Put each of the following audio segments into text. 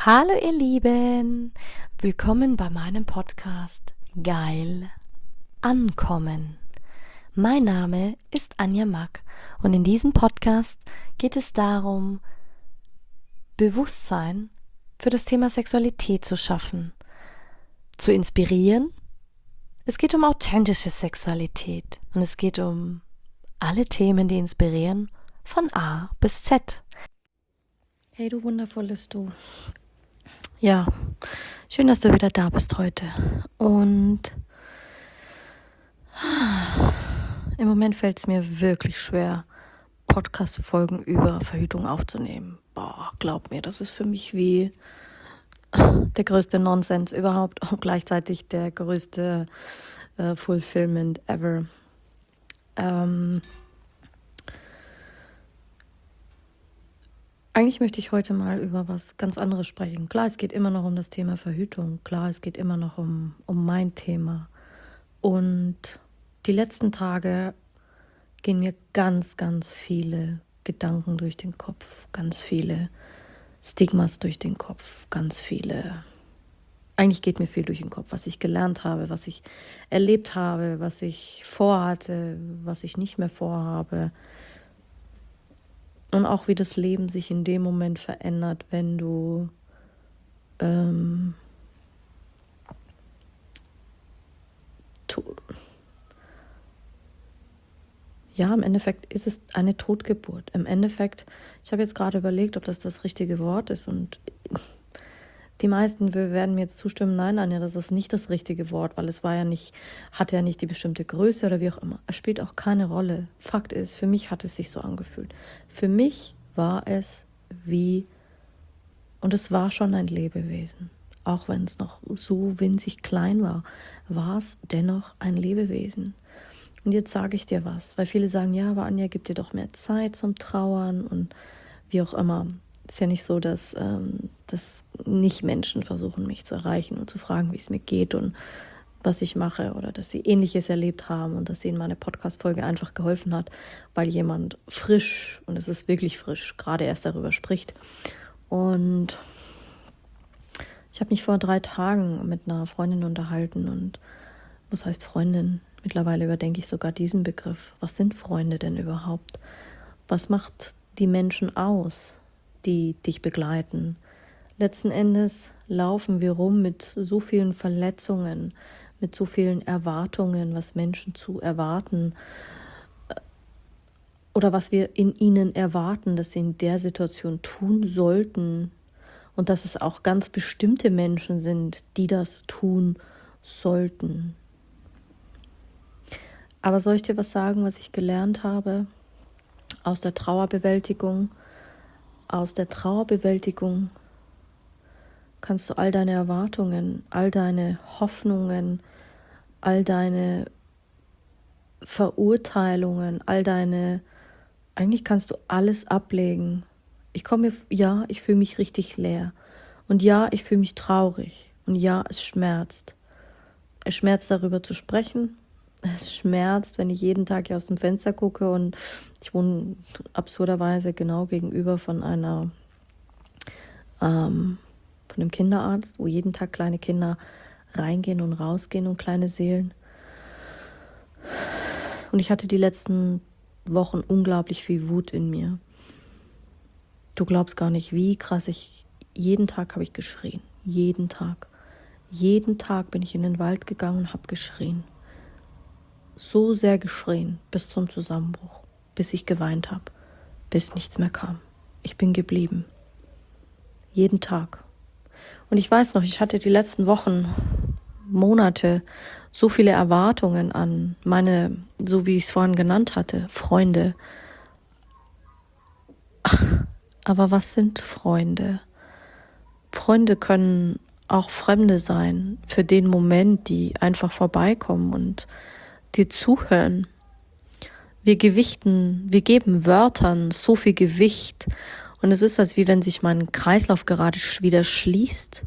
Hallo ihr Lieben, willkommen bei meinem Podcast Geil Ankommen. Mein Name ist Anja Mack und in diesem Podcast geht es darum, Bewusstsein für das Thema Sexualität zu schaffen, zu inspirieren. Es geht um authentische Sexualität und es geht um alle Themen, die inspirieren, von A bis Z. Hey du wundervolles Du. Ja, schön, dass du wieder da bist heute. Und im Moment fällt es mir wirklich schwer, Podcast-Folgen über Verhütung aufzunehmen. Glaub mir, das ist für mich wie der größte Nonsens überhaupt und gleichzeitig der größte Fulfillment ever. Eigentlich möchte ich heute mal über was ganz anderes sprechen. Klar, es geht immer noch um das Thema Verhütung. Klar, es geht immer noch um mein Thema. Und die letzten Tage gehen mir ganz, ganz viele Gedanken durch den Kopf. Ganz viele Stigmas durch den Kopf. Eigentlich geht mir viel durch den Kopf, was ich gelernt habe, was ich erlebt habe, was ich vorhatte, was ich nicht mehr vorhabe. Und auch wie das Leben sich in dem Moment verändert, wenn du im Endeffekt ist es eine Totgeburt. Im Endeffekt, ich habe jetzt gerade überlegt, ob das richtige Wort ist. Und die meisten werden mir jetzt zustimmen, nein, Anja, das ist nicht das richtige Wort, weil es hatte ja nicht die bestimmte Größe oder wie auch immer. Es spielt auch keine Rolle. Fakt ist, für mich hat es sich so angefühlt. Für mich war es und es war schon ein Lebewesen. Auch wenn es noch so winzig klein war es dennoch ein Lebewesen. Und jetzt sage ich dir was, weil viele sagen, ja, aber Anja, gib dir doch mehr Zeit zum Trauern und wie auch immer. Es ist ja nicht so, dass nicht Menschen versuchen, mich zu erreichen und zu fragen, wie es mir geht und was ich mache oder dass sie Ähnliches erlebt haben und dass ihnen meine Podcast-Folge einfach geholfen hat, weil jemand frisch, und es ist wirklich frisch, gerade erst darüber spricht. Und ich habe mich vor 3 Tagen mit einer Freundin unterhalten und was heißt Freundin? Mittlerweile überdenke ich sogar diesen Begriff. Was sind Freunde denn überhaupt? Was macht die Menschen aus, die dich begleiten? Letzten Endes laufen wir rum mit so vielen Verletzungen, mit so vielen Erwartungen, was Menschen zu erwarten oder was wir in ihnen erwarten, dass sie in der Situation tun sollten und dass es auch ganz bestimmte Menschen sind, die das tun sollten. Aber soll ich dir was sagen, was ich gelernt habe aus der Trauerbewältigung? Aus der Trauerbewältigung kannst du all deine Erwartungen, all deine Hoffnungen, all deine Verurteilungen, eigentlich kannst du alles ablegen. Ich fühle mich richtig leer. Und ja, ich fühle mich traurig. Und ja, es schmerzt. Es schmerzt, darüber zu sprechen. Es schmerzt, wenn ich jeden Tag hier aus dem Fenster gucke und ich wohne absurderweise genau gegenüber von einem Kinderarzt, wo jeden Tag kleine Kinder reingehen und rausgehen und kleine Seelen. Und ich hatte die letzten Wochen unglaublich viel Wut in mir. Du glaubst gar nicht, wie krass jeden Tag habe ich geschrien. Jeden Tag. Jeden Tag bin ich in den Wald gegangen und habe geschrien. So sehr geschrien, bis zum Zusammenbruch, bis ich geweint habe, bis nichts mehr kam. Ich bin geblieben. Jeden Tag. Und ich weiß noch, ich hatte die letzten Wochen, Monate, so viele Erwartungen an meine, so wie ich es vorhin genannt hatte, Freunde. Aber was sind Freunde? Freunde können auch Fremde sein, für den Moment, die einfach vorbeikommen und dir zuhören. Wir geben Wörtern so viel Gewicht und es ist, als wie wenn sich mein Kreislauf gerade wieder schließt.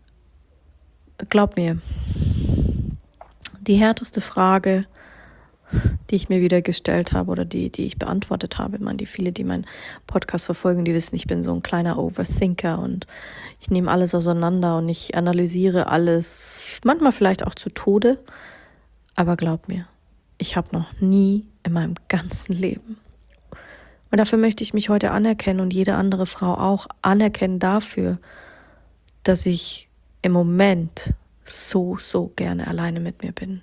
Glaub mir, die härteste Frage die ich mir wieder gestellt habe oder die ich beantwortet habe. Ich meine, viele, die meinen Podcast verfolgen, die wissen, ich bin so ein kleiner Overthinker und ich nehme alles auseinander und ich analysiere alles, manchmal vielleicht auch zu Tode. Aber glaub mir, ich habe noch nie in meinem ganzen Leben. Und dafür möchte ich mich heute anerkennen und jede andere Frau auch anerkennen dafür, dass ich im Moment so gerne alleine mit mir bin.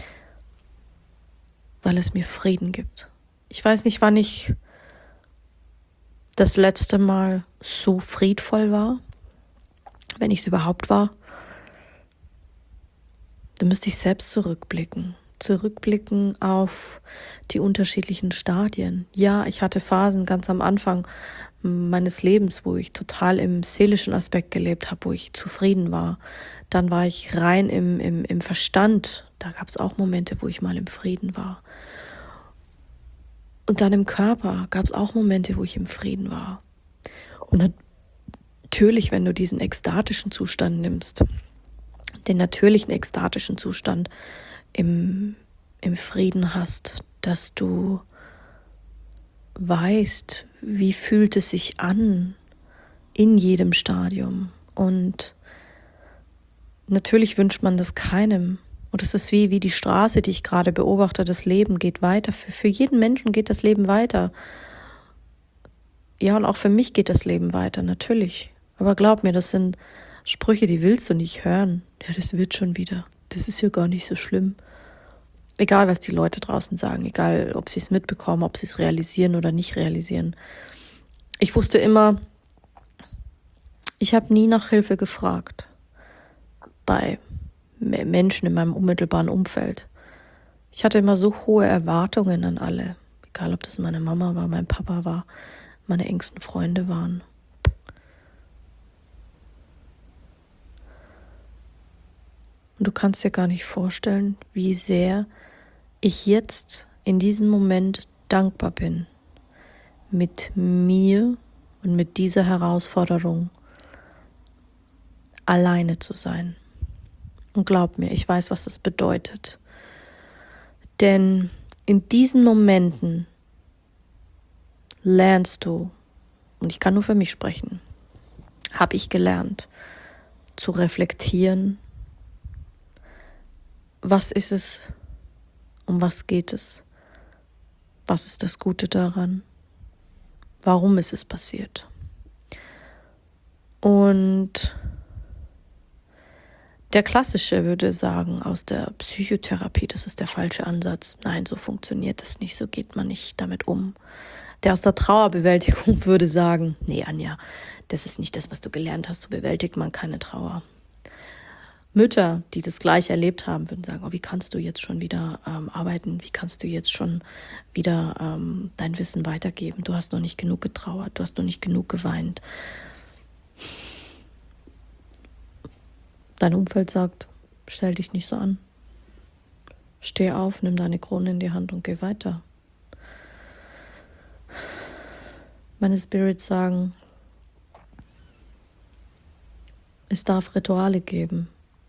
Weil es mir Frieden gibt. Ich weiß nicht, wann ich das letzte Mal so friedvoll war, wenn ich es überhaupt war. Dann müsste ich selbst zurückblicken auf die unterschiedlichen Stadien. Ja, ich hatte Phasen ganz am Anfang meines Lebens, wo ich total im seelischen Aspekt gelebt habe, wo ich zufrieden war. Dann war ich rein im Verstand. Da gab es auch Momente, wo ich mal im Frieden war. Und dann im Körper gab es auch Momente, wo ich im Frieden war. Und natürlich, wenn du diesen ekstatischen Zustand nimmst, den natürlichen ekstatischen Zustand im Frieden hast, dass du weißt, wie fühlt es sich an in jedem Stadium. Und natürlich wünscht man das keinem. Und es ist wie die Straße, die ich gerade beobachte. Das Leben geht weiter. Für jeden Menschen geht das Leben weiter. Ja, und auch für mich geht das Leben weiter, natürlich. Aber glaub mir, das sind Sprüche, die willst du nicht hören. Ja, das wird schon wieder. Das ist ja gar nicht so schlimm. Egal, was die Leute draußen sagen, egal, ob sie es mitbekommen, ob sie es realisieren oder nicht realisieren. Ich wusste immer, ich habe nie nach Hilfe gefragt bei Menschen in meinem unmittelbaren Umfeld. Ich hatte immer so hohe Erwartungen an alle, egal ob das meine Mama war, mein Papa war, meine engsten Freunde waren. Und du kannst dir gar nicht vorstellen, wie sehr ich jetzt in diesem Moment dankbar bin, mit mir und mit dieser Herausforderung alleine zu sein. Und glaub mir, ich weiß, was das bedeutet. Denn in diesen Momenten lernst du, und ich kann nur für mich sprechen, habe ich gelernt, zu reflektieren, was ist es, um was geht es, was ist das Gute daran, warum ist es passiert. Und der Klassische würde sagen, aus der Psychotherapie, das ist der falsche Ansatz. Nein, so funktioniert das nicht, so geht man nicht damit um. Der aus der Trauerbewältigung würde sagen, nee, Anja, das ist nicht das, was du gelernt hast, so bewältigt man keine Trauer. Mütter, die das gleich erlebt haben, würden sagen, oh, wie kannst du jetzt schon wieder arbeiten, wie kannst du jetzt schon wieder dein Wissen weitergeben, du hast noch nicht genug getrauert, du hast noch nicht genug geweint. Dein Umfeld sagt, stell dich nicht so an. Steh auf, nimm deine Krone in die Hand und geh weiter. Meine Spirits sagen, es darf Rituale geben.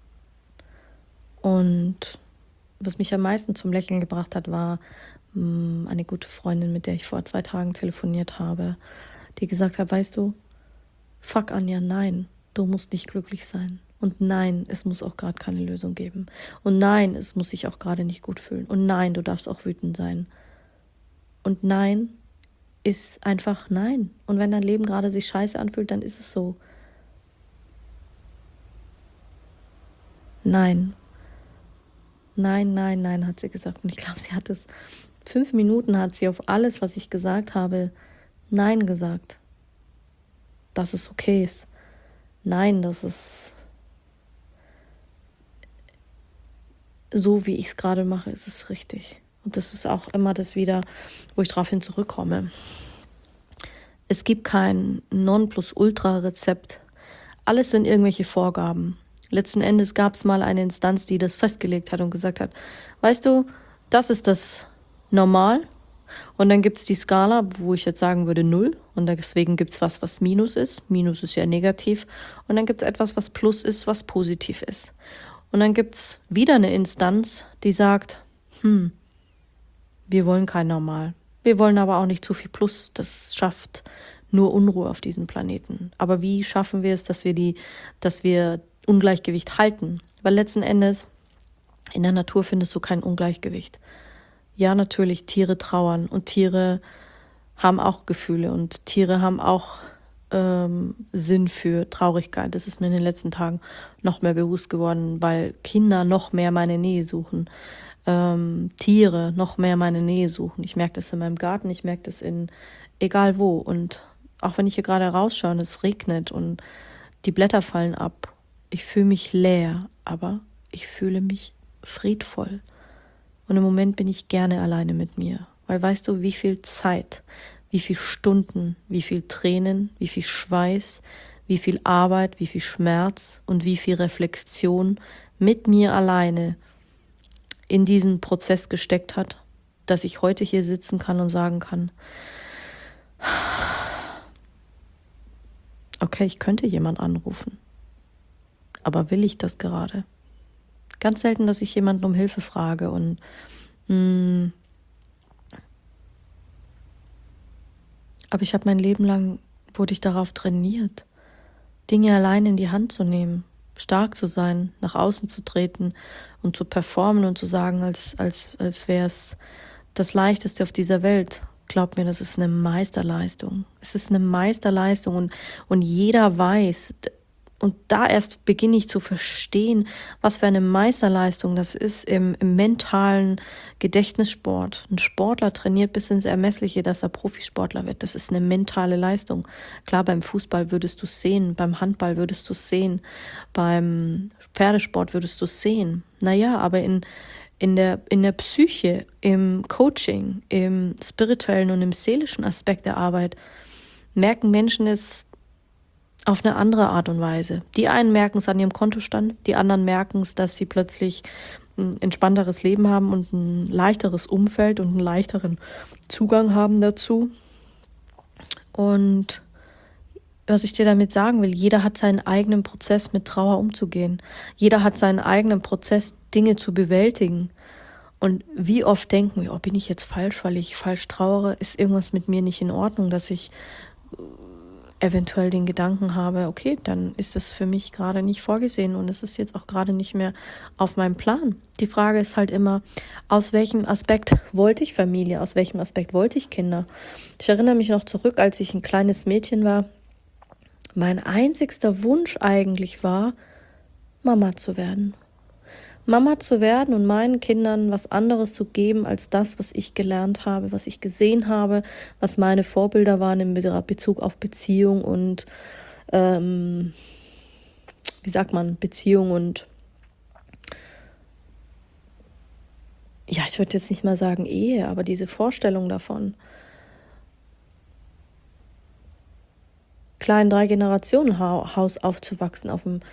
Und was mich am meisten zum Lächeln gebracht hat, war eine gute Freundin, mit der ich vor 2 Tagen telefoniert habe, die gesagt hat, weißt du, fuck Anja, nein, du musst nicht glücklich sein. Und nein, es muss auch gerade keine Lösung geben. Und nein, es muss sich auch gerade nicht gut fühlen. Und nein, du darfst auch wütend sein. Und nein ist einfach nein. Und wenn dein Leben gerade sich scheiße anfühlt, dann ist es so. Nein. Nein, hat sie gesagt. Und ich glaube, sie hat es 5 Minuten hat sie auf alles, was ich gesagt habe, Nein gesagt. Dass es okay ist. Nein, dass es so, wie ich es gerade mache, ist es richtig. Und das ist auch immer das wieder, wo ich daraufhin zurückkomme. Es gibt kein Nonplusultra-Rezept. Alles sind irgendwelche Vorgaben. Letzten Endes gab es mal eine Instanz, die das festgelegt hat und gesagt hat, weißt du, das ist das Normal. Und dann gibt es die Skala, wo ich jetzt sagen würde 0. Und deswegen gibt es was Minus ist. Minus ist ja negativ. Und dann gibt es etwas, was Plus ist, was positiv ist. Und dann gibt es wieder eine Instanz, die sagt, Wir wollen kein Normal. Wir wollen aber auch nicht zu viel Plus. Das schafft nur Unruhe auf diesem Planeten. Aber wie schaffen wir es, dass wir Ungleichgewicht halten? Weil letzten Endes in der Natur findest du kein Ungleichgewicht. Ja, natürlich, Tiere trauern und Tiere haben auch Gefühle und Tiere haben auch Sinn für Traurigkeit. Das ist mir in den letzten Tagen noch mehr bewusst geworden, weil Kinder noch mehr meine Nähe suchen. Tiere noch mehr meine Nähe suchen. Ich merke das in meinem Garten, ich merke das in egal wo. Und auch wenn ich hier gerade rausschaue und es regnet und die Blätter fallen ab, ich fühle mich leer, aber ich fühle mich friedvoll. Und im Moment bin ich gerne alleine mit mir. Weil weißt du, wie viel Zeit, wie viel Stunden, wie viel Tränen, wie viel Schweiß, wie viel Arbeit, wie viel Schmerz und wie viel Reflexion mit mir alleine in diesen Prozess gesteckt hat, dass ich heute hier sitzen kann und sagen kann, okay, ich könnte jemand anrufen, aber will ich das gerade? Ganz selten, dass ich jemanden um Hilfe frage und aber ich habe mein Leben lang, wurde ich darauf trainiert, Dinge allein in die Hand zu nehmen, stark zu sein, nach außen zu treten und zu performen und zu sagen, als wäre es das Leichteste auf dieser Welt. Glaub mir, das ist eine Meisterleistung. Es ist eine Meisterleistung und jeder weiß, und da erst beginne ich zu verstehen, was für eine Meisterleistung das ist im mentalen Gedächtnissport. Ein Sportler trainiert bis ins Ermessliche, dass er Profisportler wird. Das ist eine mentale Leistung. Klar, beim Fußball würdest du es sehen, beim Handball würdest du es sehen, beim Pferdesport würdest du es sehen. Naja, aber in der Psyche, im Coaching, im spirituellen und im seelischen Aspekt der Arbeit merken Menschen es auf eine andere Art und Weise. Die einen merken es an ihrem Kontostand, die anderen merken es, dass sie plötzlich ein entspannteres Leben haben und ein leichteres Umfeld und einen leichteren Zugang haben dazu. Und was ich dir damit sagen will, jeder hat seinen eigenen Prozess, mit Trauer umzugehen. Jeder hat seinen eigenen Prozess, Dinge zu bewältigen. Und wie oft denken wir, oh, bin ich jetzt falsch, weil ich falsch trauere? Ist irgendwas mit mir nicht in Ordnung, dass ich eventuell den Gedanken habe, okay, dann ist das für mich gerade nicht vorgesehen und es ist jetzt auch gerade nicht mehr auf meinem Plan. Die Frage ist halt immer, aus welchem Aspekt wollte ich Familie, aus welchem Aspekt wollte ich Kinder? Ich erinnere mich noch zurück, als ich ein kleines Mädchen war. Mein einzigster Wunsch eigentlich war, Mama zu werden. Mama zu werden und meinen Kindern was anderes zu geben als das, was ich gelernt habe, was ich gesehen habe, was meine Vorbilder waren in Bezug auf Beziehung und Beziehung und ja, ich würde jetzt nicht mal sagen Ehe, aber diese Vorstellung davon. Kleinen 3-Generationen-Haus aufzuwachsen auf dem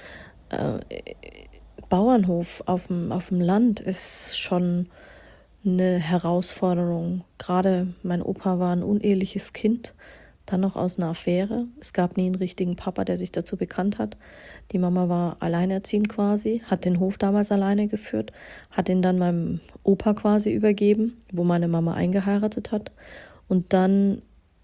Bauernhof auf dem Land ist schon eine Herausforderung. Gerade mein Opa war ein uneheliches Kind, dann noch aus einer Affäre. Es gab nie einen richtigen Papa, der sich dazu bekannt hat. Die Mama war alleinerziehend quasi, hat den Hof damals alleine geführt, hat ihn dann meinem Opa quasi übergeben, wo meine Mama eingeheiratet hat. Und dann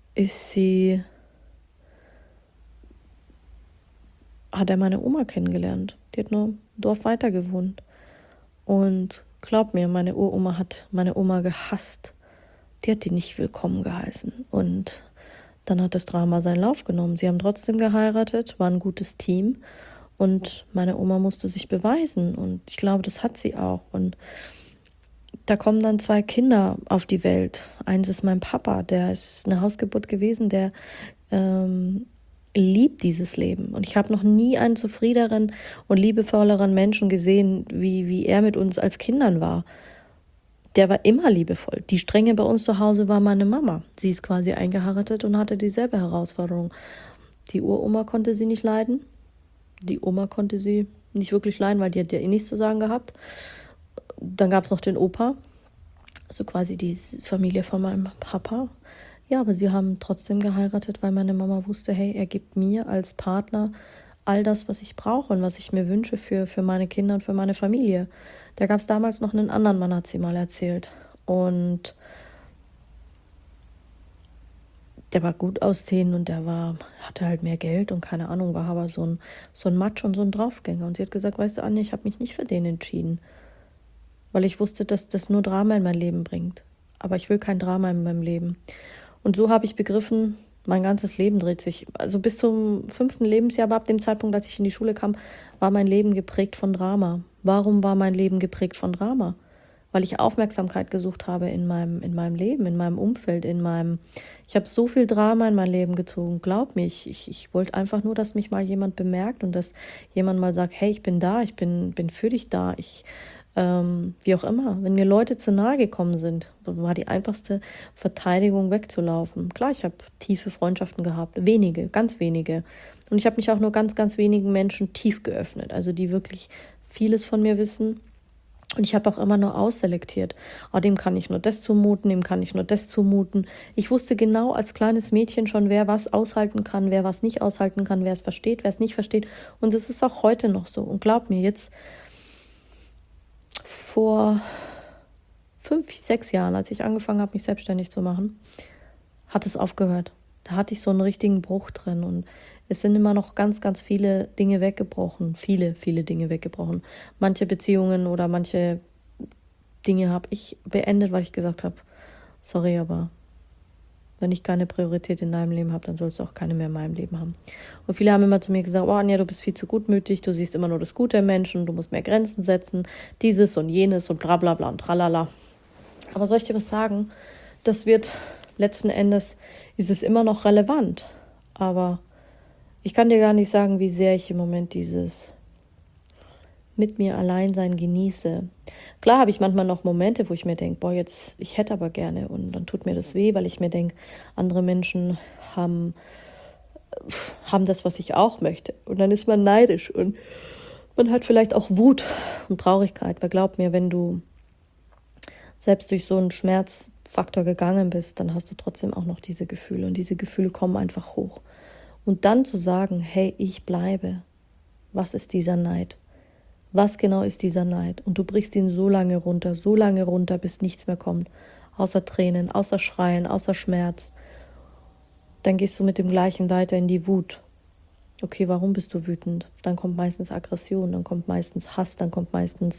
hat er meine Oma kennengelernt. Die hat nur ein Dorf weiter gewohnt. Und glaub mir, meine Uroma hat meine Oma gehasst. Die hat die nicht willkommen geheißen. Und dann hat das Drama seinen Lauf genommen. Sie haben trotzdem geheiratet, war ein gutes Team. Und meine Oma musste sich beweisen. Und ich glaube, das hat sie auch. Und da kommen dann 2 Kinder auf die Welt. Eins ist mein Papa, der ist eine Hausgeburt gewesen, der liebt dieses Leben. Und ich habe noch nie einen zufriedeneren und liebevolleren Menschen gesehen, wie er mit uns als Kindern war. Der war immer liebevoll. Die Strenge bei uns zu Hause war meine Mama. Sie ist quasi eingeheiratet und hatte dieselbe Herausforderung. Die Uroma konnte sie nicht leiden. Die Oma konnte sie nicht wirklich leiden, weil die hat ja eh nichts zu sagen gehabt. Dann gab es noch den Opa, also quasi die Familie von meinem Papa. Ja, aber sie haben trotzdem geheiratet, weil meine Mama wusste, hey, er gibt mir als Partner all das, was ich brauche und was ich mir wünsche für meine Kinder und für meine Familie. Da gab es damals noch einen anderen Mann, hat sie mal erzählt. Und der war gut aussehend und hatte halt mehr Geld und keine Ahnung, war aber so ein Matsch und so ein Draufgänger. Und sie hat gesagt, weißt du, Anja, ich habe mich nicht für den entschieden, weil ich wusste, dass das nur Drama in mein Leben bringt. Aber ich will kein Drama in meinem Leben. Und so habe ich begriffen, mein ganzes Leben dreht sich, also bis zum 5. Lebensjahr, aber ab dem Zeitpunkt, als ich in die Schule kam, war mein Leben geprägt von Drama. Warum war mein Leben geprägt von Drama? Weil ich Aufmerksamkeit gesucht habe in meinem Leben, in meinem Umfeld, ich habe so viel Drama in mein Leben gezogen. Glaub mir, ich wollte einfach nur, dass mich mal jemand bemerkt und dass jemand mal sagt, hey, ich bin da, ich bin für dich da, wie auch immer. Wenn mir Leute zu nahe gekommen sind, war die einfachste Verteidigung wegzulaufen. Klar, ich habe tiefe Freundschaften gehabt, wenige, ganz wenige. Und ich habe mich auch nur ganz, ganz wenigen Menschen tief geöffnet, also die wirklich vieles von mir wissen. Und ich habe auch immer nur ausselektiert. Oh, dem kann ich nur das zumuten, dem kann ich nur das zumuten. Ich wusste genau als kleines Mädchen schon, wer was aushalten kann, wer was nicht aushalten kann, wer es versteht, wer es nicht versteht. Und es ist auch heute noch so. Und glaub mir, jetzt vor 5, 6 Jahren, als ich angefangen habe, mich selbstständig zu machen, hat es aufgehört. Da hatte ich so einen richtigen Bruch drin und es sind immer noch ganz, ganz viele Dinge weggebrochen. Viele, viele Dinge weggebrochen. Manche Beziehungen oder manche Dinge habe ich beendet, weil ich gesagt habe, sorry, aber wenn ich keine Priorität in deinem Leben habe, dann sollst du auch keine mehr in meinem Leben haben. Und viele haben immer zu mir gesagt, oh Anja, du bist viel zu gutmütig, du siehst immer nur das Gute im Menschen, du musst mehr Grenzen setzen, dieses und jenes und bla bla bla und tralala. Aber soll ich dir was sagen? Das wird letzten Endes, ist es immer noch relevant. Aber ich kann dir gar nicht sagen, wie sehr ich im Moment dieses mit mir allein sein genieße. Klar habe ich manchmal noch Momente, wo ich mir denke, boah, ich hätte aber gerne. Und dann tut mir das weh, weil ich mir denke, andere Menschen haben das, was ich auch möchte. Und dann ist man neidisch und man hat vielleicht auch Wut und Traurigkeit. Weil glaub mir, wenn du selbst durch so einen Schmerzfaktor gegangen bist, dann hast du trotzdem auch noch diese Gefühle. Und diese Gefühle kommen einfach hoch. Und dann zu sagen, hey, ich bleibe. Was ist dieser Neid? Was genau ist dieser Neid? Und du brichst ihn so lange runter, bis nichts mehr kommt. Außer Tränen, außer Schreien, außer Schmerz. Dann gehst du mit dem Gleichen weiter in die Wut. Okay, warum bist du wütend? Dann kommt meistens Aggression, dann kommt meistens Hass, dann kommt meistens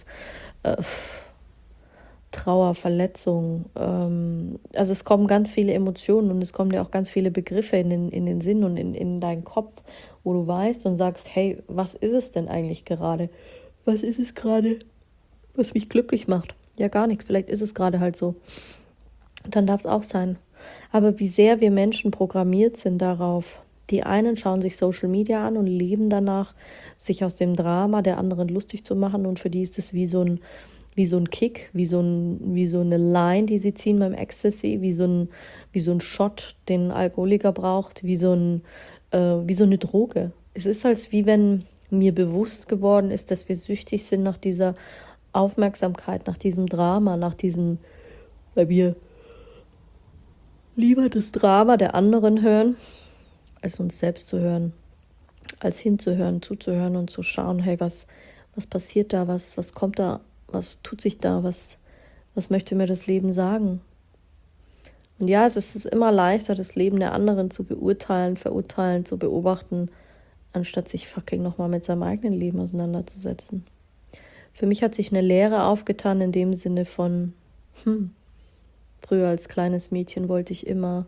Trauer, Verletzung. Also es kommen ganz viele Emotionen und es kommen dir auch ganz viele Begriffe in den Sinn und in deinen Kopf, wo du weißt und sagst, hey, was ist es denn eigentlich gerade? Was ist es gerade, was mich glücklich macht? Ja, gar nichts. Vielleicht ist es gerade halt so. Dann darf es auch sein. Aber wie sehr wir Menschen programmiert sind darauf. Die einen schauen sich Social Media an und leben danach, sich aus dem Drama der anderen lustig zu machen. Und für die ist es wie so ein Kick, wie so eine Line, die sie ziehen beim Ecstasy, wie so ein Shot, den ein Alkoholiker braucht, wie so eine Droge. Es ist, als wie wenn mir bewusst geworden ist, dass wir süchtig sind nach dieser Aufmerksamkeit, nach diesem Drama, weil wir lieber das Drama der anderen hören, als uns selbst zu hören, als hinzuhören, zuzuhören und zu schauen, hey, was passiert da, was kommt da, was tut sich da, was möchte mir das Leben sagen? Und ja, es ist immer leichter, das Leben der anderen zu beurteilen, verurteilen, zu beobachten, anstatt sich fucking nochmal mit seinem eigenen Leben auseinanderzusetzen. Für mich hat sich eine Leere aufgetan in dem Sinne von, früher als kleines Mädchen wollte ich immer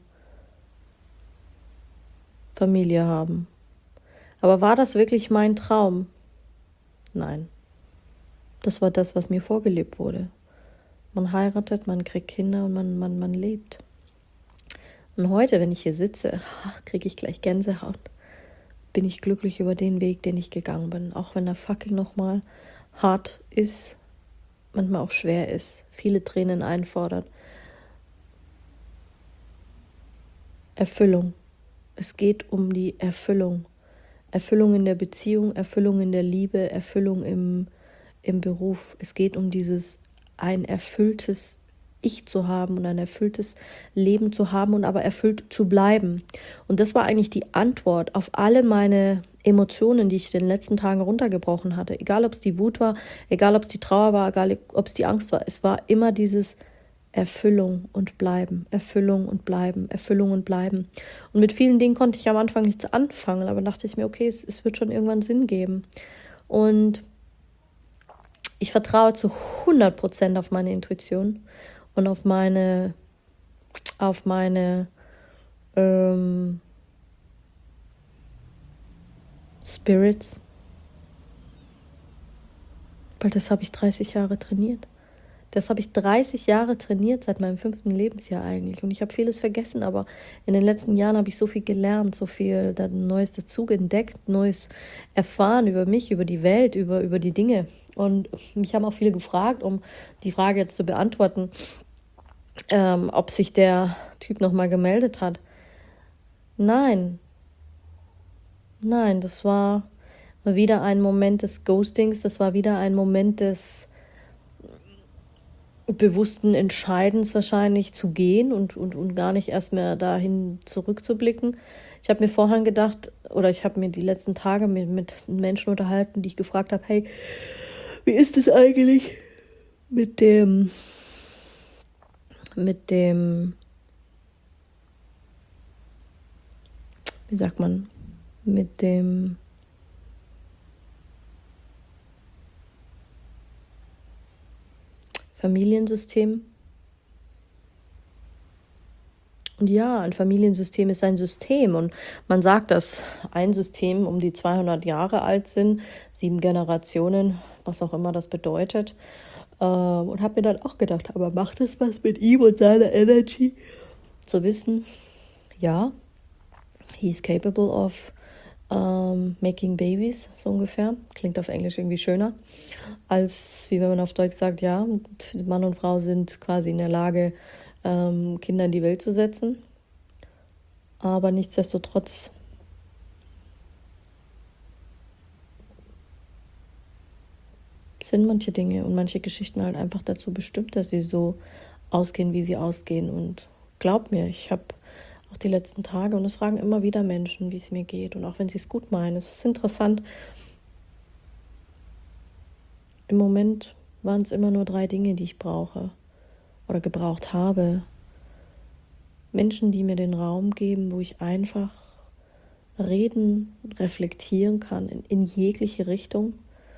Familie haben. Aber war das wirklich mein Traum? Nein. Das war das, was mir vorgelebt wurde. Man heiratet, man kriegt Kinder und man lebt. Und heute, wenn ich hier sitze, kriege ich gleich Gänsehaut. Bin ich glücklich über den Weg, den ich gegangen bin. Auch wenn er fucking nochmal hart ist, manchmal auch schwer ist, viele Tränen einfordert. Erfüllung. Es geht um die Erfüllung. Erfüllung in der Beziehung, Erfüllung in der Liebe, Erfüllung im Beruf. Es geht um ein erfülltes Ich zu haben und ein erfülltes Leben zu haben und aber erfüllt zu bleiben. Und das war eigentlich die Antwort auf alle meine Emotionen, die ich in den letzten Tagen runtergebrochen hatte. Egal, ob es die Wut war, egal, ob es die Trauer war, egal, ob es die Angst war. Es war immer dieses, Erfüllung und bleiben, Erfüllung und bleiben, Erfüllung und bleiben. Und mit vielen Dingen konnte ich am Anfang nichts anfangen, aber dachte ich mir, okay, es wird schon irgendwann Sinn geben. Und ich vertraue zu 100% auf meine Intuition und auf meine Spirits, weil das habe ich 30 Jahre trainiert. Das habe ich 30 Jahre trainiert, seit meinem 5. Lebensjahr eigentlich. Und ich habe vieles vergessen, aber in den letzten Jahren habe ich so viel gelernt, so viel Neues dazu entdeckt, Neues erfahren über mich, über die Welt, über die Dinge. Und mich haben auch viele gefragt, um die Frage jetzt zu beantworten, ob sich der Typ nochmal gemeldet hat. Nein, das war wieder ein Moment des Ghostings, das war wieder ein Moment des bewussten Entscheidens wahrscheinlich zu gehen und gar nicht erst mehr dahin zurückzublicken. Ich habe mir vorhin gedacht, oder ich habe mir die letzten Tage mit Menschen unterhalten, die ich gefragt habe, hey, wie ist es eigentlich mit dem wie sagt man, mit dem Familiensystem. Und ja, ein Familiensystem ist ein System und man sagt, dass ein System um die 200 Jahre alt sind, 7 Generationen, was auch immer das bedeutet. Und habe mir dann auch gedacht, aber macht es was mit ihm und seiner Energy? Zu wissen, ja, he's capable of making babies, so ungefähr. Klingt auf Englisch irgendwie schöner, als wie wenn man auf Deutsch sagt, ja, Mann und Frau sind quasi in der Lage, Kinder in die Welt zu setzen. Aber nichtsdestotrotz sind manche Dinge und manche Geschichten halt einfach dazu bestimmt, dass sie so ausgehen, wie sie ausgehen. Und glaub mir, ich habe auch die letzten Tage, und es fragen immer wieder Menschen, wie es mir geht. Und auch wenn sie es gut meinen, es ist interessant. Im Moment waren es immer nur 3 Dinge, die ich brauche oder gebraucht habe. Menschen, die mir den Raum geben, wo ich einfach reden, reflektieren kann in jegliche Richtung.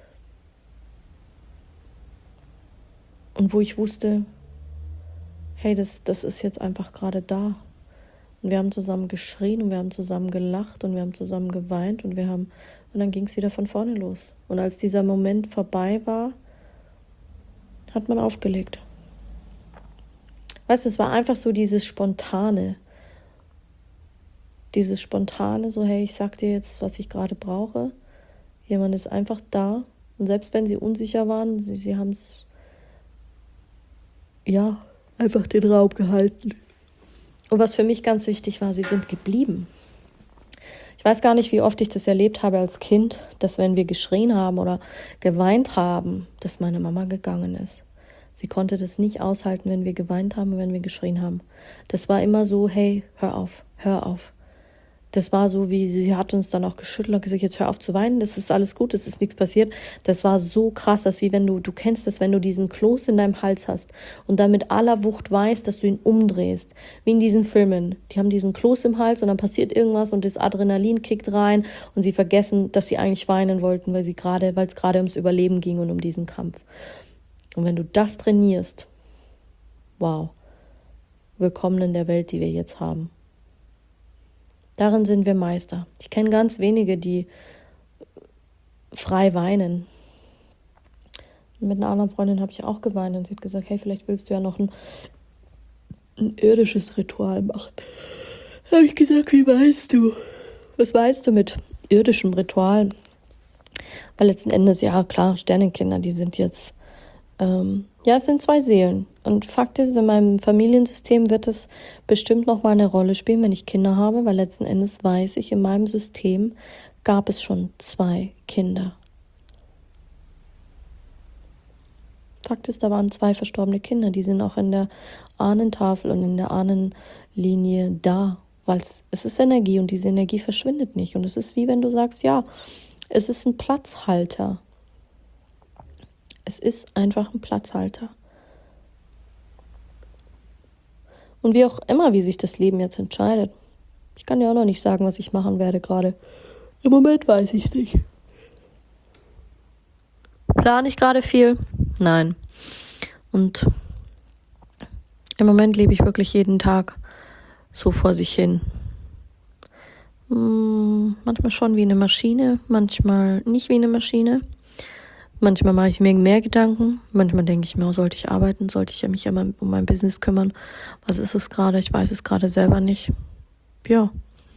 Und wo ich wusste, hey, das ist jetzt einfach gerade da. Und wir haben zusammen geschrien und wir haben zusammen gelacht und wir haben zusammen geweint und dann ging es wieder von vorne los. Und als dieser Moment vorbei war, hat man aufgelegt. Weißt du, es war einfach so dieses Spontane, so, hey, ich sag dir jetzt, was ich gerade brauche. Jemand ist einfach da und selbst wenn sie unsicher waren, sie haben es, ja, einfach den Raum gehalten. Und was für mich ganz wichtig war, sie sind geblieben. Ich weiß gar nicht, wie oft ich das erlebt habe als Kind, dass wenn wir geschrien haben oder geweint haben, dass meine Mama gegangen ist. Sie konnte das nicht aushalten, wenn wir geweint haben und wenn wir geschrien haben. Das war immer so, hey, hör auf, hör auf. Das war so, wie sie hat uns dann auch geschüttelt und gesagt, jetzt hör auf zu weinen, das ist alles gut, es ist nichts passiert. Das war so krass, dass wie wenn du kennst das, wenn du diesen Kloß in deinem Hals hast und dann mit aller Wucht weißt, dass du ihn umdrehst. Wie in diesen Filmen. Die haben diesen Kloß im Hals und dann passiert irgendwas und das Adrenalin kickt rein und sie vergessen, dass sie eigentlich weinen wollten, weil es gerade ums Überleben ging und um diesen Kampf. Und wenn du das trainierst, wow, willkommen in der Welt, die wir jetzt haben. Darin sind wir Meister. Ich kenne ganz wenige, die frei weinen. Und mit einer anderen Freundin habe ich auch geweint und sie hat gesagt, hey, vielleicht willst du ja noch ein irdisches Ritual machen. Da habe ich gesagt, wie meinst du? Was meinst du mit irdischem Ritual? Weil letzten Endes, ja klar, Sternenkinder, die sind jetzt, es sind 2 Seelen. Und Fakt ist, in meinem Familiensystem wird es bestimmt noch mal eine Rolle spielen, wenn ich Kinder habe, weil letzten Endes weiß ich, in meinem System gab es schon 2 Kinder. Fakt ist, da waren 2 verstorbene Kinder, die sind auch in der Ahnentafel und in der Ahnenlinie da, weil es ist Energie und diese Energie verschwindet nicht. Und es ist wie wenn du sagst, ja, es ist ein Platzhalter. Es ist einfach ein Platzhalter. Und wie auch immer, wie sich das Leben jetzt entscheidet. Ich kann ja auch noch nicht sagen, was ich machen werde gerade. Im Moment weiß ich es nicht. Plane ich gerade viel? Nein. Und im Moment lebe ich wirklich jeden Tag so vor sich hin. Manchmal schon wie eine Maschine, manchmal nicht wie eine Maschine. Manchmal mache ich mir mehr Gedanken. Manchmal denke ich mir, oh, sollte ich arbeiten? Sollte ich mich um mein Business kümmern? Was ist es gerade? Ich weiß es gerade selber nicht. Ja.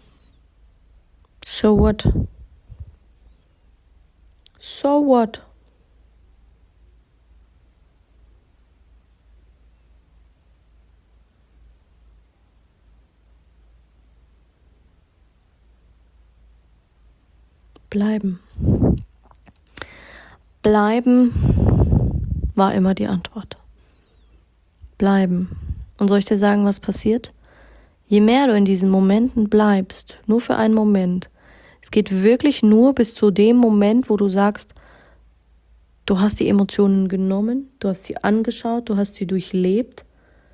So what? So what? Bleiben. Bleiben war immer die Antwort. Bleiben. Und soll ich dir sagen, was passiert? Je mehr du in diesen Momenten bleibst, nur für einen Moment, es geht wirklich nur bis zu dem Moment, wo du sagst, du hast die Emotionen genommen, du hast sie angeschaut, du hast sie durchlebt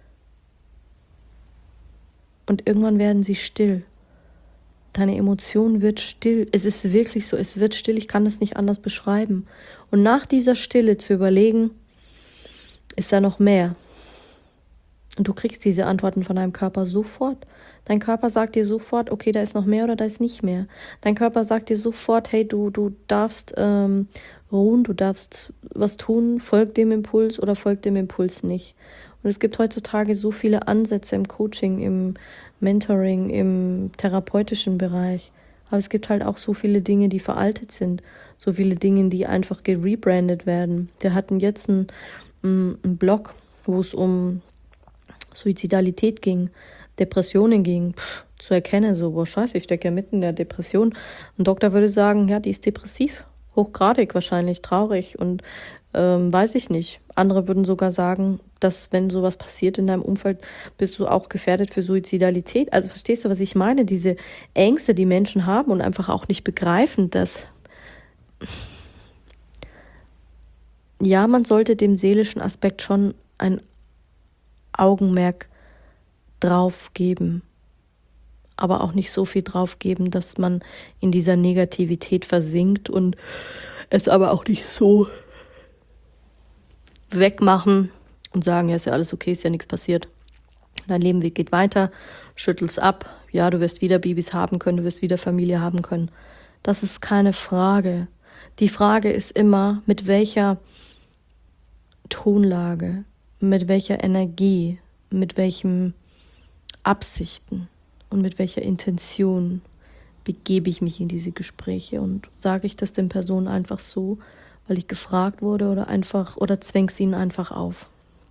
und irgendwann werden sie still. Deine Emotion wird still. Es ist wirklich so, es wird still, ich kann es nicht anders beschreiben. Und nach dieser Stille zu überlegen, ist da noch mehr? Und du kriegst diese Antworten von deinem Körper sofort. Dein Körper sagt dir sofort, okay, da ist noch mehr oder da ist nicht mehr. Dein Körper sagt dir sofort, hey, du darfst ruhen, du darfst was tun, folg dem Impuls oder folg dem Impuls nicht. Und es gibt heutzutage so viele Ansätze im Coaching, im Mentoring, im therapeutischen Bereich. Aber es gibt halt auch so viele Dinge, die veraltet sind. So viele Dinge, die einfach gerebrandet werden. Wir hatten jetzt einen Blog, wo es um Suizidalität ging, Depressionen ging, zu erkennen, so, boah, scheiße, ich stecke ja mitten in der Depression. Ein Doktor würde sagen, ja, die ist depressiv, hochgradig wahrscheinlich, traurig und weiß ich nicht. Andere würden sogar sagen, dass wenn sowas passiert in deinem Umfeld, bist du auch gefährdet für Suizidalität. Also verstehst du, was ich meine? Diese Ängste, die Menschen haben und einfach auch nicht begreifen, dass ja, man sollte dem seelischen Aspekt schon ein Augenmerk drauf geben, aber auch nicht so viel drauf geben, dass man in dieser Negativität versinkt und es aber auch nicht so wegmachen und sagen, ja, ist ja alles okay, ist ja nichts passiert. Dein Leben geht weiter, schüttel's ab, ja, du wirst wieder Babys haben können, du wirst wieder Familie haben können. Das ist keine Frage. Die Frage ist immer, mit welcher Tonlage, mit welcher Energie, mit welchen Absichten und mit welcher Intention begebe ich mich in diese Gespräche und sage ich das den Personen einfach so, weil ich gefragt wurde oder zwäng's ihnen einfach auf.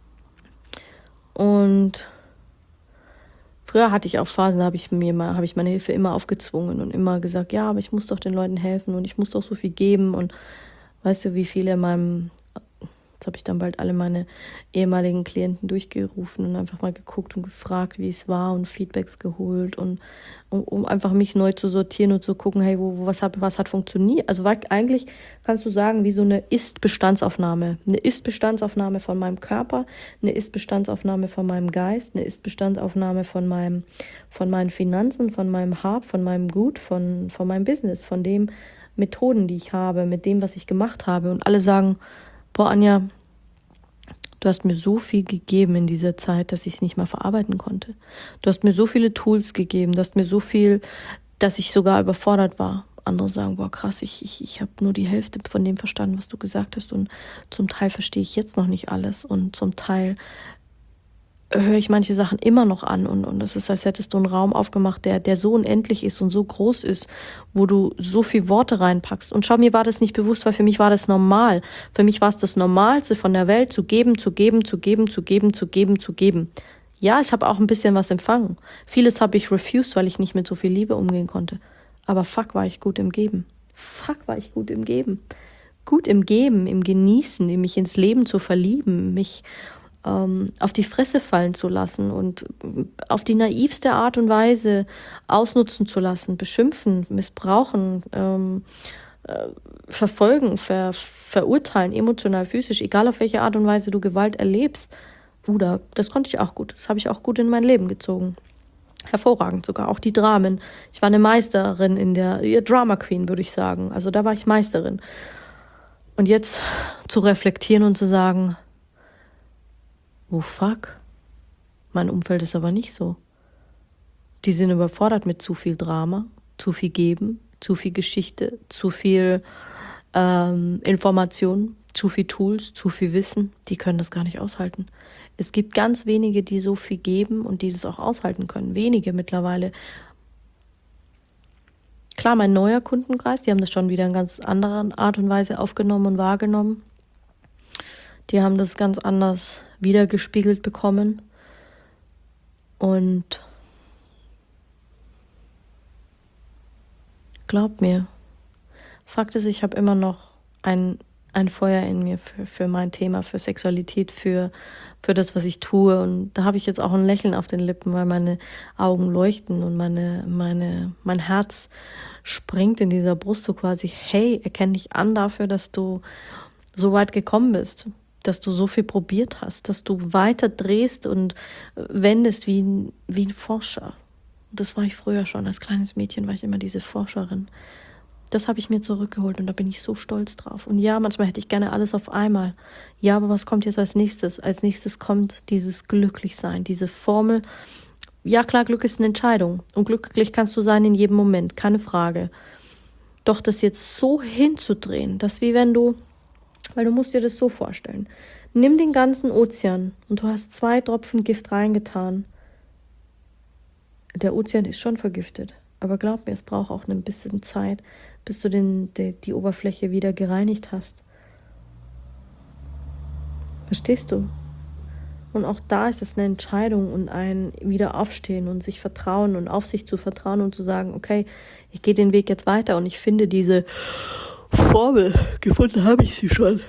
Und früher hatte ich auch Phasen, da habe ich meine Hilfe immer aufgezwungen und immer gesagt, ja, aber ich muss doch den Leuten helfen und ich muss doch so viel geben und weißt du, wie viele jetzt habe ich dann bald alle meine ehemaligen Klienten durchgerufen und einfach mal geguckt und gefragt, wie es war und Feedbacks geholt und um einfach mich neu zu sortieren und zu gucken, hey, was hat funktioniert? Also eigentlich kannst du sagen, wie so eine Ist-Bestandsaufnahme. Eine Ist-Bestandsaufnahme von meinem Körper, eine Ist-Bestandsaufnahme von meinem Geist, eine Ist-Bestandsaufnahme von meinen Finanzen, von meinem Hab, von meinem Gut, von meinem Business, von den Methoden, die ich habe, mit dem, was ich gemacht habe. Und alle sagen, boah, Anja, du hast mir so viel gegeben in dieser Zeit, dass ich es nicht mal verarbeiten konnte. Du hast mir so viele Tools gegeben, du hast mir so viel, dass ich sogar überfordert war. Andere sagen, boah, krass, ich habe nur die Hälfte von dem verstanden, was du gesagt hast und zum Teil verstehe ich jetzt noch nicht alles und zum Teil höre ich manche Sachen immer noch an und es ist, als hättest du einen Raum aufgemacht, der so unendlich ist und so groß ist, wo du so viel Worte reinpackst. Und schau, mir war das nicht bewusst, weil für mich war das normal. Für mich war es das Normalste von der Welt, zu geben, zu geben, zu geben, zu geben, zu geben, zu geben. Ja, ich habe auch ein bisschen was empfangen. Vieles habe ich refused, weil ich nicht mit so viel Liebe umgehen konnte. Aber fuck, war ich gut im Geben. Fuck, war ich gut im Geben. Gut im Geben, im Genießen, in mich ins Leben zu verlieben, mich auf die Fresse fallen zu lassen und auf die naivste Art und Weise ausnutzen zu lassen, beschimpfen, missbrauchen, verfolgen, verurteilen, emotional, physisch, egal auf welche Art und Weise du Gewalt erlebst. Oder das konnte ich auch gut. Das habe ich auch gut in mein Leben gezogen. Hervorragend sogar. Auch die Dramen. Ich war eine Meisterin in der Drama Queen, würde ich sagen. Also da war ich Meisterin. Und jetzt zu reflektieren und zu sagen, oh fuck, mein Umfeld ist aber nicht so. Die sind überfordert mit zu viel Drama, zu viel Geben, zu viel Geschichte, zu viel Information, zu viel Tools, zu viel Wissen. Die können das gar nicht aushalten. Es gibt ganz wenige, die so viel geben und die das auch aushalten können. Wenige mittlerweile. Klar, mein neuer Kundenkreis, die haben das schon wieder in ganz anderer Art und Weise aufgenommen und wahrgenommen. Die haben das ganz anders wiedergespiegelt bekommen. Und glaub mir, Fakt ist, ich habe immer noch ein Feuer in mir für mein Thema, für Sexualität, für das, was ich tue. Und da habe ich jetzt auch ein Lächeln auf den Lippen, weil meine Augen leuchten und mein Herz springt in dieser Brust so quasi, hey, erkenn dich an dafür, dass du so weit gekommen bist, dass du so viel probiert hast, dass du weiter drehst und wendest wie ein Forscher. Das war ich früher schon. Als kleines Mädchen war ich immer diese Forscherin. Das habe ich mir zurückgeholt und da bin ich so stolz drauf. Und ja, manchmal hätte ich gerne alles auf einmal. Ja, aber was kommt jetzt als nächstes? Als nächstes kommt dieses Glücklichsein, diese Formel. Ja, klar, Glück ist eine Entscheidung. Und glücklich kannst du sein in jedem Moment, keine Frage. Doch das jetzt so hinzudrehen, dass wie wenn du, weil du musst dir das so vorstellen, nimm den ganzen Ozean und du hast 2 Tropfen Gift reingetan. Der Ozean ist schon vergiftet. Aber glaub mir, es braucht auch ein bisschen Zeit, bis du die Oberfläche wieder gereinigt hast. Verstehst du? Und auch da ist es eine Entscheidung und ein Wiederaufstehen und sich vertrauen und auf sich zu vertrauen und zu sagen, okay, ich gehe den Weg jetzt weiter und ich finde diese Formel. Gefunden habe ich sie schon.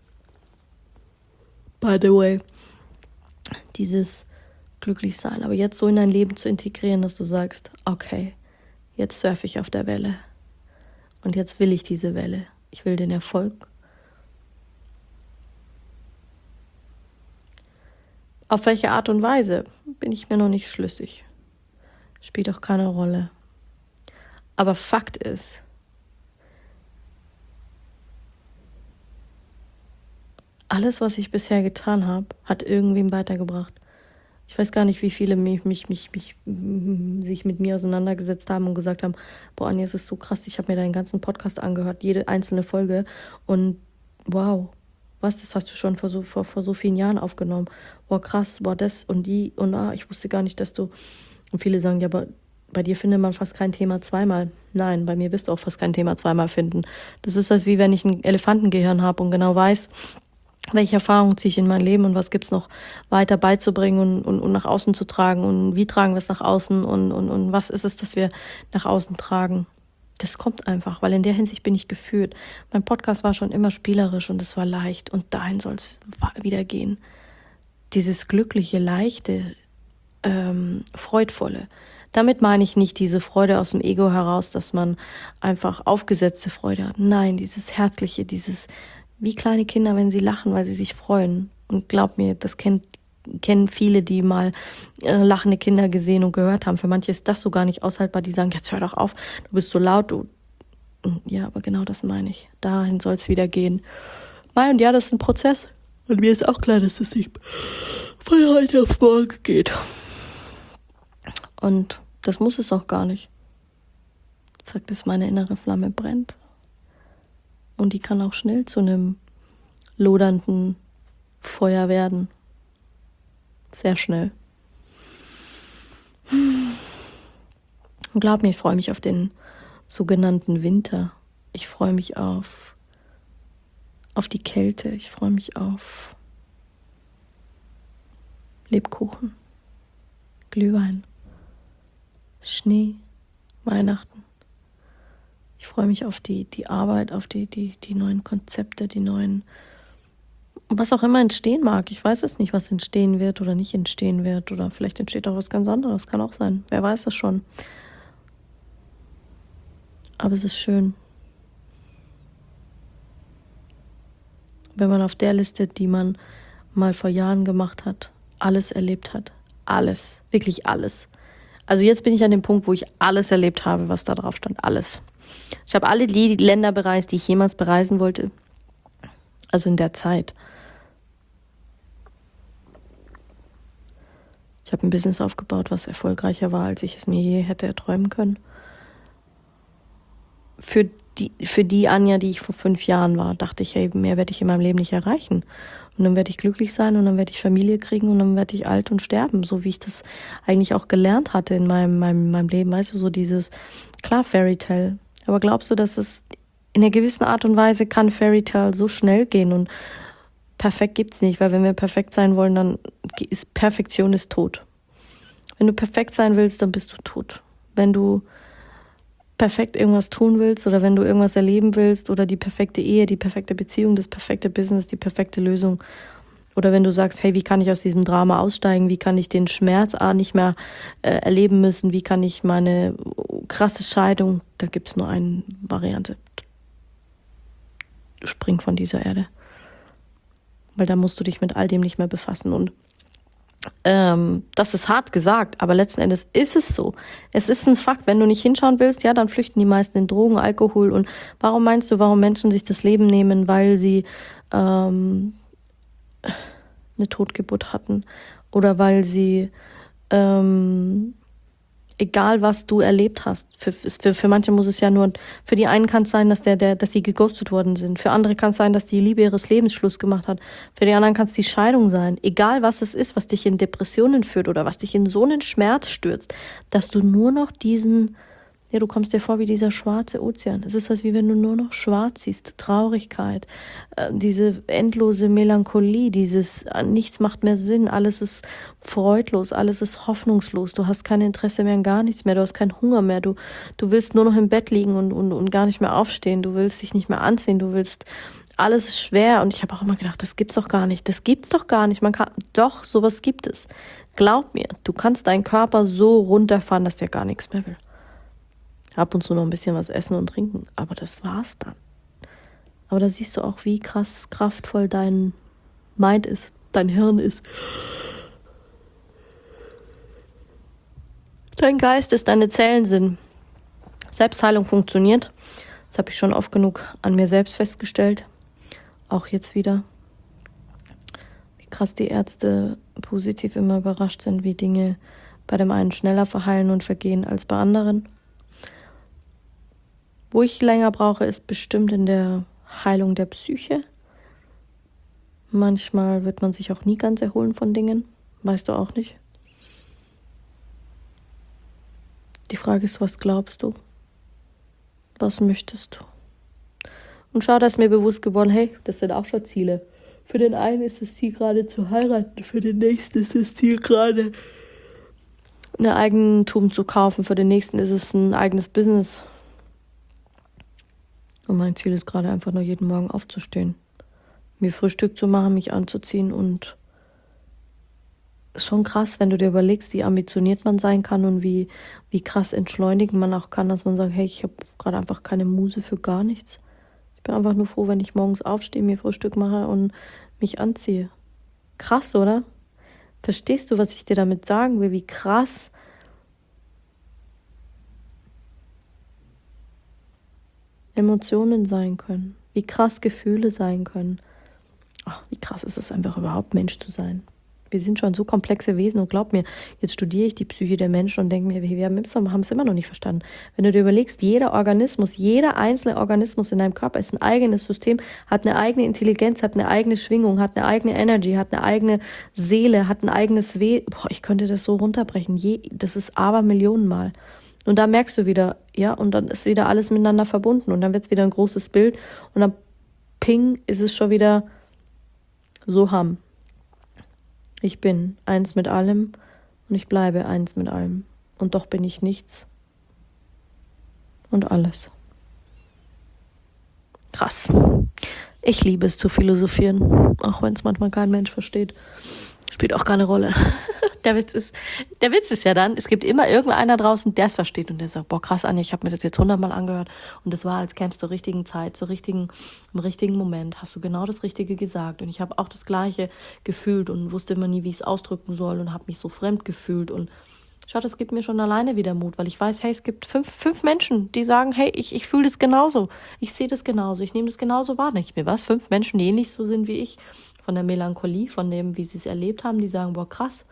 By the way. Dieses Glücklichsein. Aber jetzt so in dein Leben zu integrieren, dass du sagst, okay, jetzt surfe ich auf der Welle. Und jetzt will ich diese Welle. Ich will den Erfolg. Auf welche Art und Weise bin ich mir noch nicht schlüssig. Spielt auch keine Rolle. Aber Fakt ist, alles, was ich bisher getan habe, hat irgendwem weitergebracht. Ich weiß gar nicht, wie viele sich mit mir auseinandergesetzt haben und gesagt haben, boah, Anja, es ist so krass, ich habe mir deinen ganzen Podcast angehört, jede einzelne Folge und wow, das hast du schon vor so vielen Jahren aufgenommen. Boah, krass, boah, das und die und ich wusste gar nicht, dass du... Und viele sagen, ja, aber bei dir findet man fast kein Thema zweimal. Nein, bei mir wirst du auch fast kein Thema zweimal finden. Das ist, als wie wenn ich ein Elefantengehirn habe und genau weiß, welche Erfahrungen ziehe ich in mein Leben und was gibt's noch weiter beizubringen und nach außen zu tragen und wie tragen wir es nach außen und was ist es, dass wir nach außen tragen. Das kommt einfach, weil in der Hinsicht bin ich geführt. Mein Podcast war schon immer spielerisch und es war leicht und dahin soll es wieder gehen. Dieses glückliche, leichte, freudvolle. Damit meine ich nicht diese Freude aus dem Ego heraus, dass man einfach aufgesetzte Freude hat. Nein, dieses Herzliche, dieses wie kleine Kinder, wenn sie lachen, weil sie sich freuen. Und glaub mir, das kennen viele, die mal lachende Kinder gesehen und gehört haben. Für manche ist das so gar nicht aushaltbar. Die sagen, jetzt hör doch auf, du bist so laut. Ja, aber genau das meine ich. Dahin soll es wieder gehen. Und ja, das ist ein Prozess. Und mir ist auch klar, dass es nicht von heute auf morgen geht. Und das muss es auch gar nicht. Fakt ist, meine innere Flamme brennt. Und die kann auch schnell zu einem lodernden Feuer werden. Sehr schnell. Und glaub mir, ich freue mich auf den sogenannten Winter. Ich freue mich auf die Kälte. Ich freue mich auf Lebkuchen, Glühwein, Schnee, Weihnachten. Ich freue mich auf die Arbeit, auf die neuen Konzepte, die neuen, was auch immer entstehen mag. Ich weiß es nicht, was entstehen wird oder nicht entstehen wird. Oder vielleicht entsteht auch was ganz anderes. Kann auch sein. Wer weiß das schon. Aber es ist schön. Wenn man auf der Liste, die man mal vor Jahren gemacht hat, alles erlebt hat. Alles, wirklich alles. Also jetzt bin ich an dem Punkt, wo ich alles erlebt habe, was da drauf stand. Alles. Ich habe alle die Länder bereist, die ich jemals bereisen wollte. Also in der Zeit. Ich habe ein Business aufgebaut, was erfolgreicher war, als ich es mir je hätte erträumen können. Für die Anja, die ich vor 5 Jahren war, dachte ich, hey, mehr werde ich in meinem Leben nicht erreichen. Und dann werde ich glücklich sein und dann werde ich Familie kriegen und dann werde ich alt und sterben, so wie ich das eigentlich auch gelernt hatte in meinem Leben. Weißt du, so dieses, klar, Fairy Tale. Aber glaubst du, dass es in einer gewissen Art und Weise kann Fairy Tale so schnell gehen und perfekt gibt's nicht, weil wenn wir perfekt sein wollen, dann ist Perfektion ist tot. Wenn du perfekt sein willst, dann bist du tot. Wenn du perfekt irgendwas tun willst oder wenn du irgendwas erleben willst oder die perfekte Ehe, die perfekte Beziehung, das perfekte Business, die perfekte Lösung oder wenn du sagst, hey, wie kann ich aus diesem Drama aussteigen, wie kann ich den Schmerz nicht mehr erleben müssen, wie kann ich meine krasse Scheidung, da gibt's nur eine Variante. Spring von dieser Erde. Weil da musst du dich mit all dem nicht mehr befassen und das ist hart gesagt, aber letzten Endes ist es so. Es ist ein Fakt, wenn du nicht hinschauen willst, ja, dann flüchten die meisten in Drogen, Alkohol und warum meinst du, warum Menschen sich das Leben nehmen, weil sie eine Totgeburt hatten oder weil sie egal was du erlebt hast. Für manche muss es ja nur, für die einen kann es sein, dass sie geghostet worden sind. Für andere kann es sein, dass die Liebe ihres Lebens Schluss gemacht hat. Für die anderen kann es die Scheidung sein. Egal was es ist, was dich in Depressionen führt oder was dich in so einen Schmerz stürzt, dass du nur noch du kommst dir vor wie dieser schwarze Ozean. Es ist wie wenn du nur noch schwarz siehst, Traurigkeit, diese endlose Melancholie, dieses nichts macht mehr Sinn, alles ist freudlos, alles ist hoffnungslos, du hast kein Interesse mehr an gar nichts mehr, du hast keinen Hunger mehr, du willst nur noch im Bett liegen und gar nicht mehr aufstehen, du willst dich nicht mehr anziehen, alles ist schwer und ich habe auch immer gedacht, das gibt's doch gar nicht, doch, sowas gibt es. Glaub mir, du kannst deinen Körper so runterfahren, dass der gar nichts mehr will. Ab und zu noch ein bisschen was essen und trinken. Aber das war's dann. Aber da siehst du auch, wie krass kraftvoll dein Mind ist, dein Hirn ist. Dein Geist ist, deine Zellen sind. Selbstheilung funktioniert. Das habe ich schon oft genug an mir selbst festgestellt. Auch jetzt wieder. Wie krass die Ärzte positiv immer überrascht sind, wie Dinge bei dem einen schneller verheilen und vergehen als bei anderen. Wo ich länger brauche, ist bestimmt in der Heilung der Psyche. Manchmal wird man sich auch nie ganz erholen von Dingen. Weißt du auch nicht. Die Frage ist, was glaubst du? Was möchtest du? Und schau, da ist mir bewusst geworden, hey, das sind auch schon Ziele. Für den einen ist das Ziel gerade zu heiraten, für den nächsten ist das Ziel gerade ein Eigentum zu kaufen, für den nächsten ist es ein eigenes Business. Und mein Ziel ist gerade einfach nur jeden Morgen aufzustehen, mir Frühstück zu machen, mich anzuziehen und ist schon krass, wenn du dir überlegst, wie ambitioniert man sein kann und wie krass entschleunigen man auch kann, dass man sagt, hey, ich habe gerade einfach keine Muse für gar nichts. Ich bin einfach nur froh, wenn ich morgens aufstehe, mir Frühstück mache und mich anziehe. Krass, oder? Verstehst du, was ich dir damit sagen will? Wie krass Emotionen sein können, wie krass Gefühle sein können. Ach, wie krass ist es einfach überhaupt, Mensch zu sein. Wir sind schon so komplexe Wesen und glaub mir, jetzt studiere ich die Psyche der Menschen und denke mir, wir haben es immer noch nicht verstanden. Wenn du dir überlegst, jeder einzelne Organismus in deinem Körper ist ein eigenes System, hat eine eigene Intelligenz, hat eine eigene Schwingung, hat eine eigene Energy, hat eine eigene Seele, hat ein eigenes ich könnte das so runterbrechen. Das ist aber Millionenmal. Und da merkst du wieder, ja, und dann ist wieder alles miteinander verbunden und dann wird es wieder ein großes Bild und dann ping, ist es schon wieder so Ich bin eins mit allem und ich bleibe eins mit allem. Und doch bin ich nichts und alles. Krass. Ich liebe es zu philosophieren, auch wenn es manchmal kein Mensch versteht. Spielt auch keine Rolle. Der Witz ist ja dann, es gibt immer irgendeiner draußen, der es versteht und der sagt, boah krass, Anja, ich habe mir das jetzt 100-mal angehört und das war, als kämst zur richtigen Zeit, im richtigen Moment, hast du genau das Richtige gesagt und ich habe auch das Gleiche gefühlt und wusste immer nie, wie ich es ausdrücken soll und habe mich so fremd gefühlt und schau, das gibt mir schon alleine wieder Mut, weil ich weiß, hey, es gibt fünf Menschen, die sagen, hey, ich fühle das genauso, ich sehe das genauso, ich nehme das genauso wahr. Nicht mir was, 5 Menschen, die ähnlich so sind wie ich, von der Melancholie, von dem, wie sie es erlebt haben, die sagen, boah, krass.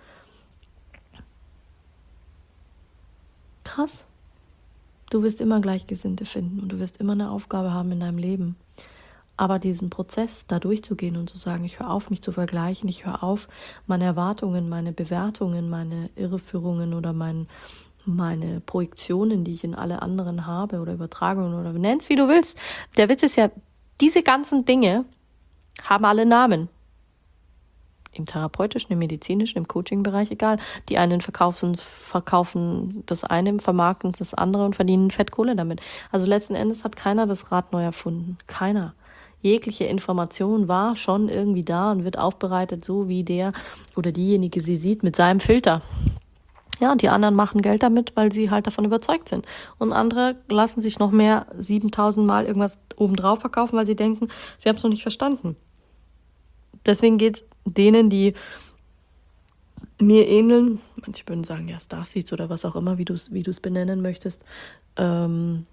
Krass. Du wirst immer Gleichgesinnte finden und du wirst immer eine Aufgabe haben in deinem Leben. Aber diesen Prozess da durchzugehen und zu sagen, ich höre auf, mich zu vergleichen, ich höre auf, meine Erwartungen, meine Bewertungen, meine Irreführungen oder meine Projektionen, die ich in alle anderen habe oder Übertragungen oder nenn's wie du willst. Der Witz ist ja, diese ganzen Dinge haben alle Namen. Im therapeutischen, im medizinischen, im Coaching-Bereich, egal. Die einen verkaufen das eine, vermarkten das andere und verdienen Fettkohle damit. Also letzten Endes hat keiner das Rad neu erfunden. Keiner. Jegliche Information war schon irgendwie da und wird aufbereitet, so wie der oder diejenige sie sieht, mit seinem Filter. Ja, und die anderen machen Geld damit, weil sie halt davon überzeugt sind. Und andere lassen sich noch mehr 7000 Mal irgendwas obendrauf verkaufen, weil sie denken, sie haben es noch nicht verstanden. Deswegen geht's denen, die mir ähneln, manche würden sagen, ja, Starseeds oder was auch immer, wie du es benennen möchtest. Manche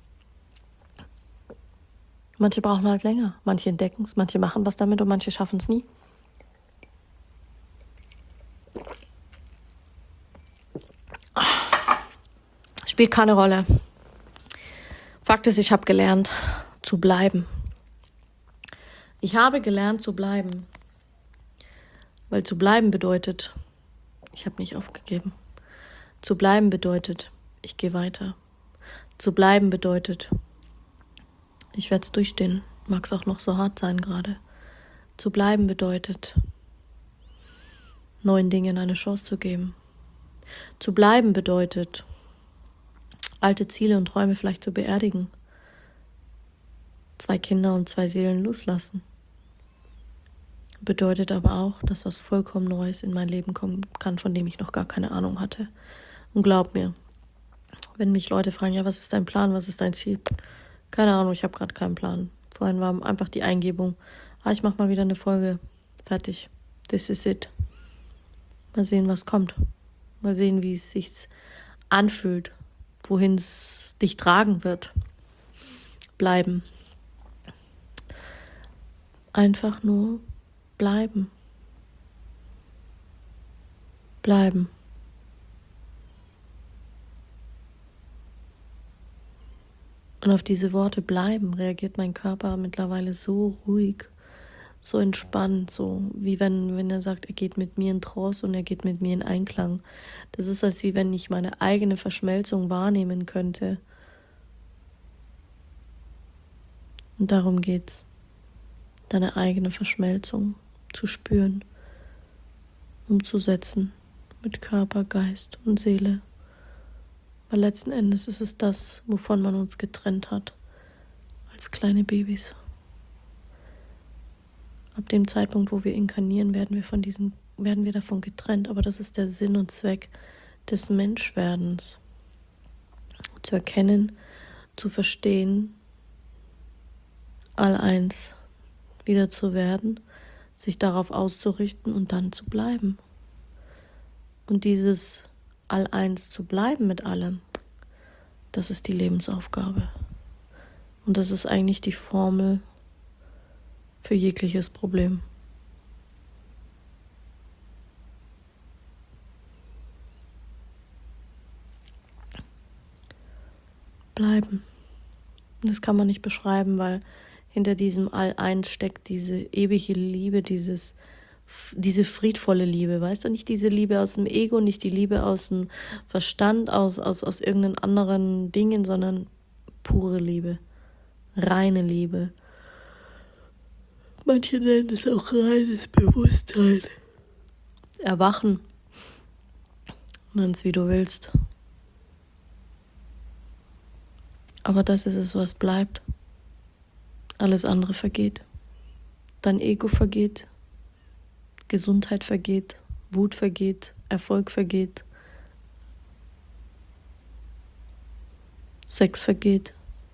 brauchen halt länger, manche entdecken es, manche machen was damit und manche schaffen es nie. Spielt keine Rolle. Fakt ist, ich habe gelernt zu bleiben. Ich habe gelernt zu bleiben. Weil zu bleiben bedeutet, ich habe nicht aufgegeben. Zu bleiben bedeutet, ich gehe weiter. Zu bleiben bedeutet, ich werde es durchstehen. Mag es auch noch so hart sein gerade. Zu bleiben bedeutet, neuen Dingen eine Chance zu geben. Zu bleiben bedeutet, alte Ziele und Träume vielleicht zu beerdigen. 2 Kinder und 2 Seelen loslassen. Bedeutet aber auch, dass was vollkommen Neues in mein Leben kommen kann, von dem ich noch gar keine Ahnung hatte. Und glaub mir, wenn mich Leute fragen, ja, was ist dein Plan, was ist dein Ziel? Keine Ahnung, ich habe gerade keinen Plan. Vorhin war einfach die Eingebung, ich mache mal wieder eine Folge, fertig, this is it. Mal sehen, was kommt. Mal sehen, wie es sich anfühlt, wohin es dich tragen wird. Bleiben. Einfach nur bleiben. Bleiben. Und auf diese Worte bleiben reagiert mein Körper mittlerweile so ruhig, so entspannt, so wie wenn er sagt, er geht mit mir in Trance und er geht mit mir in Einklang. Das ist, als wie wenn ich meine eigene Verschmelzung wahrnehmen könnte. Und darum geht's. Deine eigene Verschmelzung zu spüren, umzusetzen mit Körper, Geist und Seele. Weil letzten Endes ist es das, wovon man uns getrennt hat, als kleine Babys. Ab dem Zeitpunkt, wo wir inkarnieren, werden wir davon getrennt. Aber das ist der Sinn und Zweck des Menschwerdens. Zu erkennen, zu verstehen, all eins wieder zu werden, sich darauf auszurichten und dann zu bleiben. Und dieses all eins zu bleiben mit allem, das ist die Lebensaufgabe. Und das ist eigentlich die Formel für jegliches Problem. Bleiben. Das kann man nicht beschreiben, weil hinter diesem All-Eins steckt diese ewige Liebe, diese friedvolle Liebe, weißt du, nicht diese Liebe aus dem Ego, nicht die Liebe aus dem Verstand, aus irgendeinen anderen Dingen, sondern pure Liebe, reine Liebe. Manche nennen es auch reines Bewusstsein. Erwachen, nenn es wie du willst. Aber das ist es, was bleibt. Alles andere vergeht. Dein Ego vergeht. Gesundheit vergeht. Wut vergeht. Erfolg vergeht, Sex vergeht,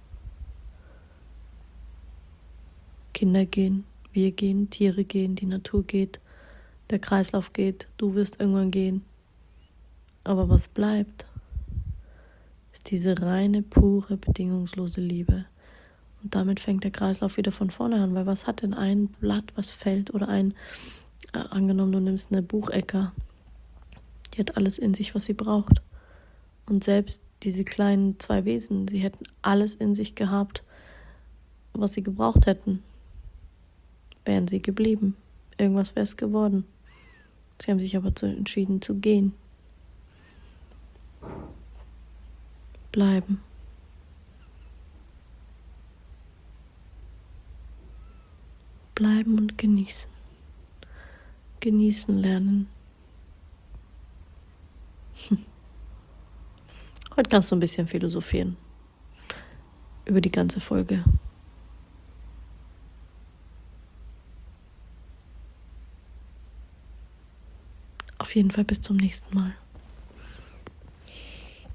Kinder gehen, wir gehen, Tiere gehen, die Natur geht, der Kreislauf geht, du wirst irgendwann gehen. Aber was bleibt, ist diese reine, pure, bedingungslose Liebe. Und damit fängt der Kreislauf wieder von vorne an, weil was hat denn ein Blatt, was fällt, oder angenommen, du nimmst eine Buchecker, die hat alles in sich, was sie braucht. Und selbst diese kleinen 2 Wesen, sie hätten alles in sich gehabt, was sie gebraucht hätten, wären sie geblieben. Irgendwas wäre es geworden. Sie haben sich aber entschieden zu gehen. Bleiben. Bleiben und genießen. Genießen lernen. Heute kannst du ein bisschen philosophieren. Über die ganze Folge. Auf jeden Fall bis zum nächsten Mal.